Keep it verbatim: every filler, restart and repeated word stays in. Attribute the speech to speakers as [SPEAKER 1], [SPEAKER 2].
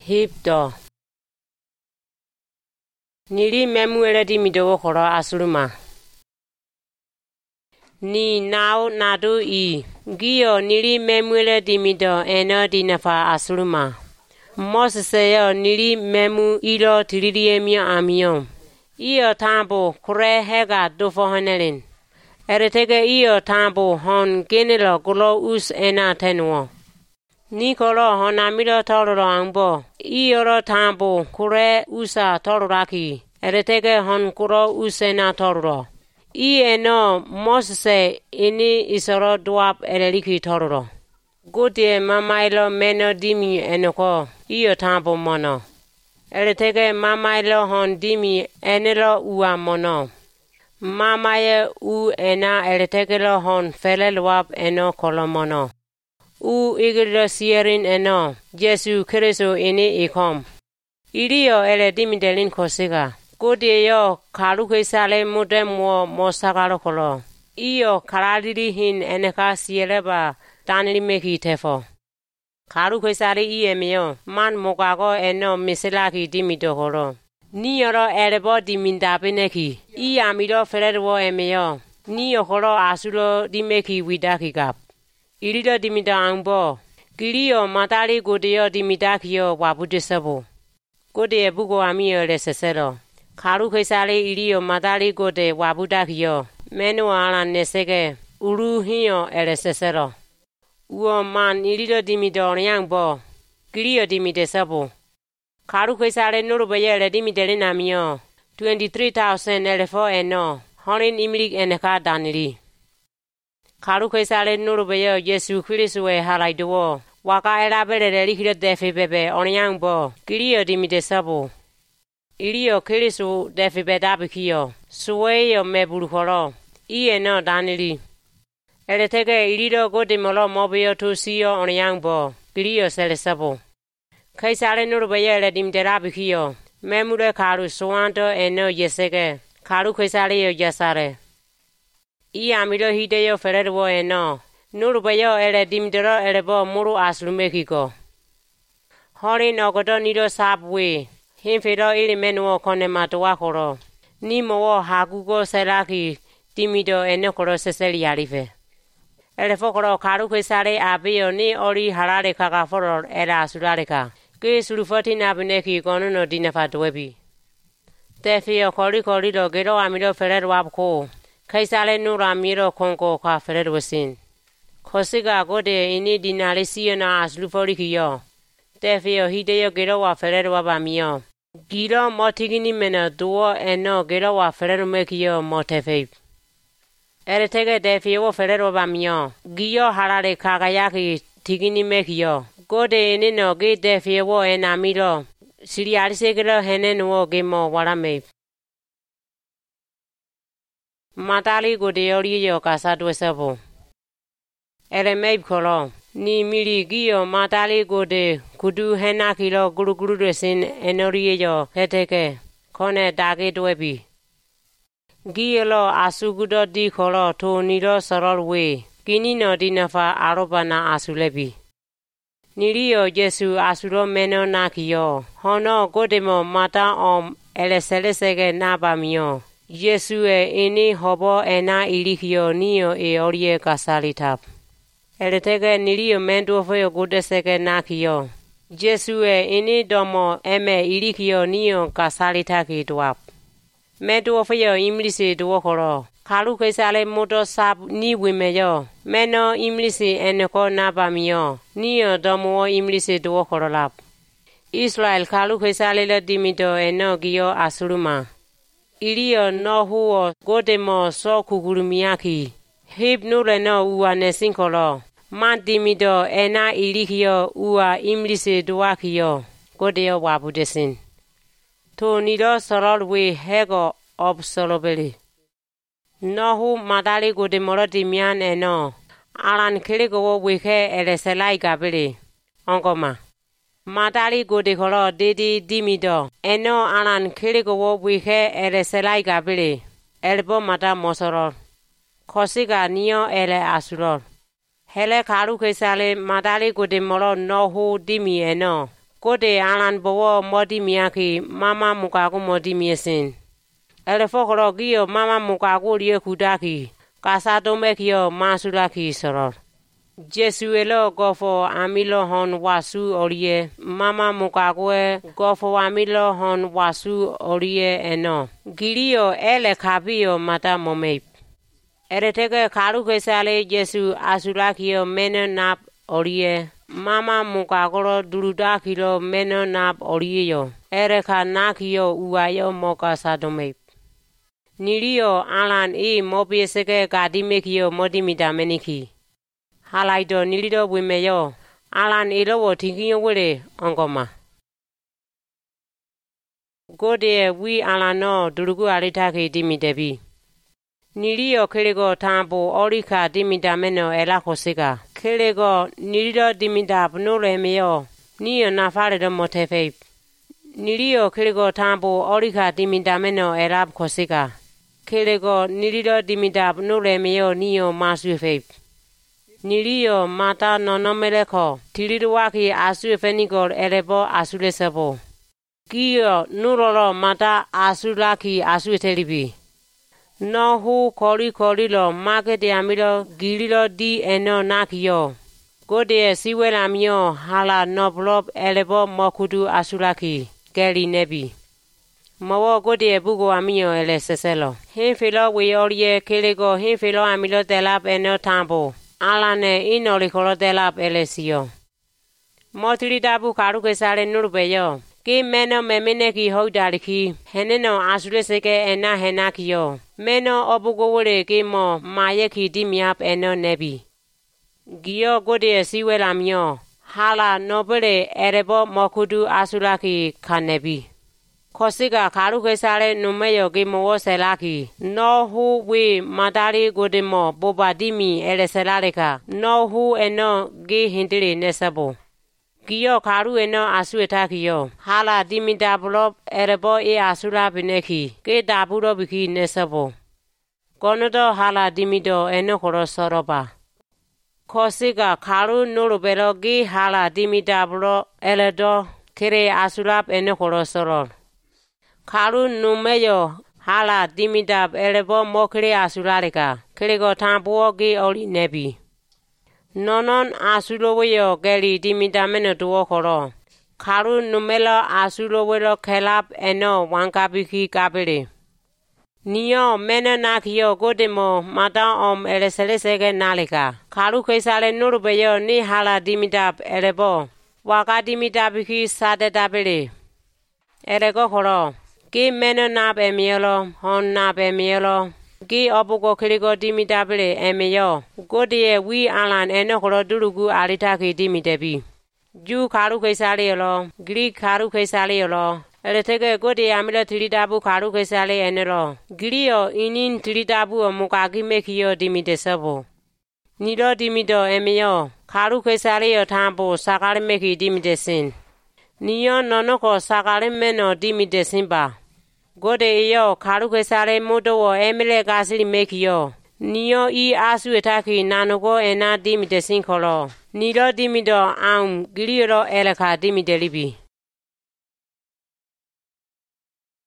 [SPEAKER 1] Hipto Nili memuere di mido koro asuluma Ni nao nadu i Gio nili memuere di mido eno di nafa asuluma Mosseyo nili memu ilo tiriemio amion Io tambo kure hega dofo hanelin Eretege io tambo hon genelo golo us ena tenuo Nikolo honamiro tororo ambo Ioro tambo kure usa tororaki Eretege hon kuro usena tororo I eno Mose ini isoro duap ereliki tororo Gudie mamailo meno dimi enoko Io tambo mono Eretege mamailo hon dimi enelo ua mono Mamaye u ena eretegelo hon felelwap eno kolomono. U igilo sierin eno, Jesu Kristo ini ikom. Irio ele dimidelin kosiga. Godie yo kaluke sale mudemwo mosagalo kolo. Iyo kaladiri hin eneka sieleba tanili meki tefo. Kaluke sale iye meo, man mogago eno miselaki dimido kolo. Ni yoro elebo di mindabineki. I amido fererwo emeo. Ni yokoro asulo di meki widaki gap. Irido di mida angbo. Girio matali godio di midakio wabudisabo. Gode bugo amio le sesero. Karu kesale irio matali gode wabudakio. Menu ala nesege. Uru hiyo ele sesero. Uo man irido di mido nyangbo. Girio di midesabo. Karu kesale nurubeye le dimidelina mio, twenty-three thousand elefo eno, honin imilik eneka danili. Karu kesale nurubeye Yesu Kristo e halaiduo, waka elabele le likiro defi bebe onyangbo, kirio dimidesabo. Irio Kristo defi bedabikio, suweyo mebulukoro, iye no danili. Eletege irido godimolo mobio tu siyo onyangbo, kirio selesabo. Kaisale nurubeye le dimderabikio, memure karu suanto eno yesege, karu kaisale yo yasare. I amido hideyo fererwo eno, nurubeyo ele dimdero elebo muru aslumekiko. Hori nogodo nido sabwe, hinfido ili menuo kone matuakoro, ni mowo hagugo selaki dimido eno koro seseli alife. Ele fokoro karu kaisale abiyo ni ori halare kakaforo era asulareka. Ke sulufati na bineki kono no dinafa dwebi. Tefio kori kori lo gero amiro ferer wabko. Kaisale nura miro konko ka ferer wesin. Kosiga gode ini dinalisiyo na aslufori kiyo. Tefio hideyo gero wa ferer wabamio. Giro motigini mena duo eno gero wa ferer mekiyo motefeip. Eretege tefio wa ferer wabamio. Giyo harare kagayaki tigini mekiyo. Gode ini no ge defie wo enamiro. Siri arisegelo henen wo gemo warame. Matali gode yori yo kasadu sabo. Ele meib kolo. Ni miri giyo matali gode kudu hena kilo guru guru resin enori yo heteke. Kone dage dwebi. Giyo lo asugudo di kolo to nilo sorol we. Kini no dinafa arobana asulebi. Nirio Jesu asulo meno nakiyo. Hono godemo mata om eleselesege nabamio. Jesu e ini hobo ena ilikio niyo e orie kasalitap. Eletege nirio mendo foyo godesege nakiyo. Jesu e ini domo eme ilikio niyo kasalitaki duap. Mendo foyo imlisi duokoro. Kalu kesale moto sab ni wimeyo. Meno imlisi eneko nabamio. Niyo domo imlisi duokorolap. Israel kalu kesale le dimido eno giyo asuluma. Iliyo no huo godemo so kukurumiaki. Hib nure no ua nesinkolo. Man dimido ena ilikio ua imlisi duakiyo. Godeo wabudesin. To nido sorol we hego obsolobeli. Nohu madali gode moroti mian eno. Alan kiligo wike eleselai gabili. Ongoma. Madali gode kolo didi dimido. Eno alan kiligo wike eleselai gabili. Elbo mata mosorol. Kosiga niyo ele asurol. Hele karu kesale madali gode moro nohu dimi eno. ကိုတေအလန်ဘောမော်ဒီမီယာကီမမမူကာကိုမော်ဒီမီယစင်အဲလဖောခရောကီယောမမမူကာကိုရီယခုဒါကီကာစာတုံးမဲကီယောမာဆူလာကီဆောရဂျေဆူဝေလောကောဖောအာမီလောဟွန်ဝါဆူအော်ရီယေမမမူကာကိုကောဖောအာမီလောဟွန်ဝါဆူအော်ရီယေအနော်ဂီရီယောအဲလေခါပီယောမတာမမေအဲ့တဲ့ကခါရုခေဆာလေယေဆူအာဆူလာကီယောမဲနနပ်အော်ရီယေမမမူကာကိုဒူလူတာကီလောမဲနနပ်အော်ရီယေယောအဲ့ရခါနာကီယောဥဝါယောမောကာစာဒမေနီရီယောအလန်အေမောပိစကေကာဒီမေကီယောမော်ဒီမီတာမနီခီဟာလိုက်တော့နီလီတော့ဝေမေယောအလန်အေလောဝထင်ကင်းယောဝေအန်ကောမာကိုဒေဝီအလန်နောဒူလူကူအရိထားခေဒီမီတေဘီနီလီယောခေလေကိုထမ်ပိုအော်ရိခာဒီမီတာမဲနောအဲလာခိုစေကာခေလေကိုနီလီတော့ဒီမီတာဘနိုလေမေယောနီယနာဖာရဒမောထေဖေနီလီယောခေလေကိုထမ်ပိုအော်ရိခာဒီမီတာမဲနောအဲလာခိုစေကာခေလေကိုနီလီတော့ဒီမီတာဘနိုလေမေယောနီယောမာဆွေဖေနီလီယောမာတာနော်နော်မဲလေခေါတီလီတော့ဝခီအာဆွေဖေနီကိုအဲလေဘောအာဆွေလေဆဘောကီယောနူရောရောမာတာအာဆွေလာခီအာဆွေသေးလီဘီနော်ဟူခေါ်လီခေါ်လီလောမာကက်တယာမီလောဂီလီလောဒီအနော်နာခီယောကိုတေစီဝဲလာမီယောဟာလာနော်ဘလော့အဲလေဘောမော်ခုတူအာဆွေလာခီကယ်လီနေဘီမဝကိုတေဘူကိုအမီယောအဲလေဆဆဲလောဟင်းဖေလောဝေယောလီယေခေလေကိုဟင်းဖေလောအမီလောတဲလာပဲနော်ထမ်ဘောအလာနဲ့အင်းနော်လီခေါ်တဲလာပဲလေစီယောမော်ထရီတာဘူခါရုကေစားလေနုရဘေယောကေမဲနောမဲမင်းနေကီဟုတ်တာလခီဟဲနေနောအာဆူလေစကေအနာဟဲနာခီယောမဲနောအပုကိုဝရေကေမောမာယခီတိမြပ်အနောနေဘီဂီယောကိုတေစီဝဲလာမီယောဟာလာနောပရေအဲရဘောမော်ခုတူအာဆူလာခီခါနေဘီခေါ်စစ်ကခါရုခေစားလေနုမဲယောကေမောဆဲလာခီနောဟူဝေမာတာရီကိုတေမောပိုပါတိမီအဲရဆဲလာလေခါနောဟူအနောဂေဟင်တရီနေဆဘောကီယောခါရုအနောအာဆွေထားကီယောဟာလာဒီမီတာဘလော့အဲရဘောအေအာဆူလာဘိနေခီကေတာဘူးတော့ဘီခီနေဆဘောကောနတော့ဟာလာဒီမီတော့အနောခေါ်ဆောရပါခေါ်စစ်ကခါရုနိုလိုပဲတော့ဂေဟာလာဒီမီတာဘလော့အဲလဒေါခေရေအာဆူလာအနောခေါ်ဆောရခါရုနုမဲယောဟာလာဒီမီတာအဲရဘောမောခရေအာဆူလာလေကခေရေကိုထမ်ဘောဂေအော်လီနေဘီနော်နွန်အာဆူလိုဝေယောကယ်လီဒီမီတာမဲနတောခေါ်တော့ခါရုနုမဲလောအာဆူလိုဝေလောခဲလပ်အနောဝန်ကာပီခီကာပေလေနီယောမဲနနာခီယောကိုတေမောမာတောင်းအောင်အဲလဆလေဆေကနာလေကခါရုခေစားလေနုရဘေယောနေဟာလာဒီမီတာအဲရဘောဝါကာဒီမီတာပီခီစာတတာပေလေအဲရကောခေါ်တော့ကေမဲနနာပဲမြေလောဟွန်နာပဲမြေလောကေအပုကိုခရီကိုဒီမီတာပလေအမေယောကိုတရဲ့ဝီအလန်အနောခရဒူလူကူအာရိတာခေဒီမီတေဘီဂျူခါရုခေစားလေယောဂရိခါရုခေစားလေယောအဲ့ဒါတဲ့ကိုတရဲ့အမီလသီတာဘူးခါရုခေစားလေအနောဂရိယောအင်းင်းသီတာဘူးမူကာကိမေခီယောဒီမီတေဆဘောနီတော့ဒီမီတော့အမေယောခါရုခေစားလေယောထမ်ပိုစာကာရမေခီဒီမီတေစင်နီယောနော်နော်ကိုစာကာရမေနောဒီမီတေစင်ပါကိုတေယောခါရုခေစားလေမို့တော့အမီလေကာစီမေခီယောနီယောဤအာဆွေထားခီနာနကိုအနာဒီမီတစင်ခေါ်လောနီတော့ဒီမီတော့အောင်ဂီရီရောအဲလခါဒီမီတလီဘီ